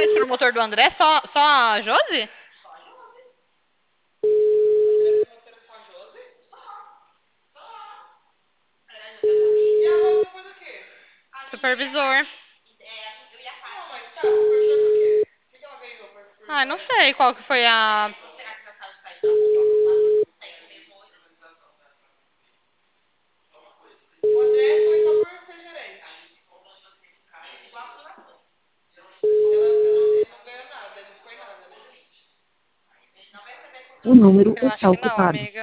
mais promotor do André? Só a Josi? Supervisor. Ah, não sei qual que foi a. O número Eu acho está que não, ocupado. amiga.